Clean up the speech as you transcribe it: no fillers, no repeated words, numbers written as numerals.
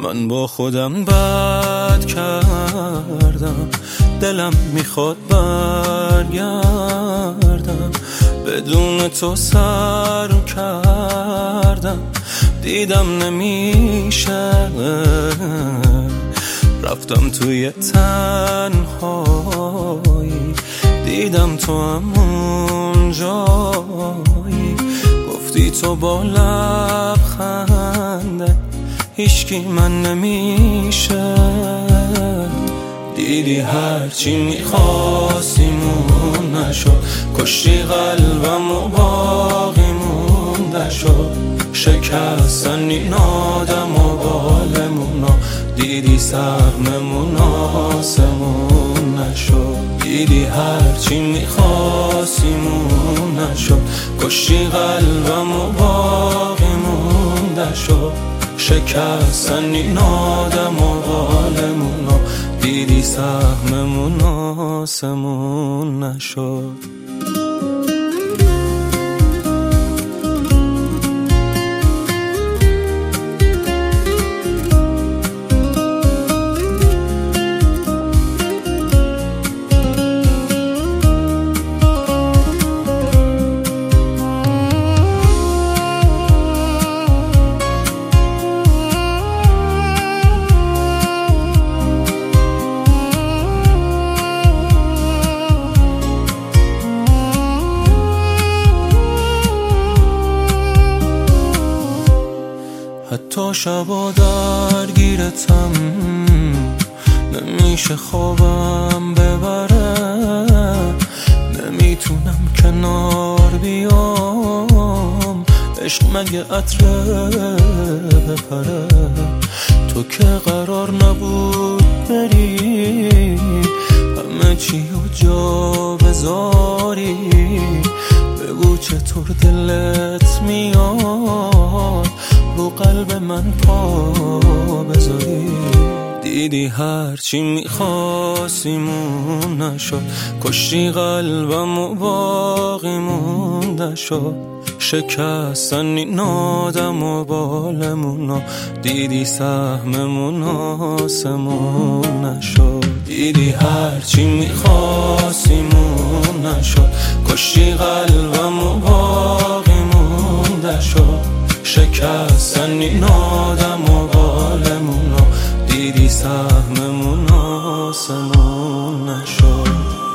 من با خودم بد کردم، دلم میخواد برگردم، بدون تو سر کردم، دیدم نمیشه، رفتم توی تنهایی، دیدم تو همون جایی، گفتی تو با لبخنده هیچکی من نمیشه، دیدی هرچی میخواستیمون نشد، کشتی قلبم و باقی مونده شد، شکستن این آدم و بالمونا، دیدی سهممون آسمون نشد، دیدی هرچی میخواستیمون نشد، کشتی قلبم و باقی مونده شد، شکستن این آدم و بالمونا، دیدی سهممون آسمون نشد. حتی شبا درگیرتم، نمیشه خوابم ببره، نمیتونم کنار بیام، عشق مگه عطره بپره، تو که قرار نبود بری، همه چی رو جا بذاری، بگو چطور دلت میاد رو قلب من پا بذاری، دیدی هرچی میخواستیمون نشد، کشتی قلبم و باقی مونده شد، شکستن این آدم و بالمونا، دیدی سهممون آسمون نشد، دیدی هرچی میخواستیمون نشد، کشتی قلبم و باقی مونده شد، شکستن این آدم و بالمونا، دیدی سهممون آسمون نشد.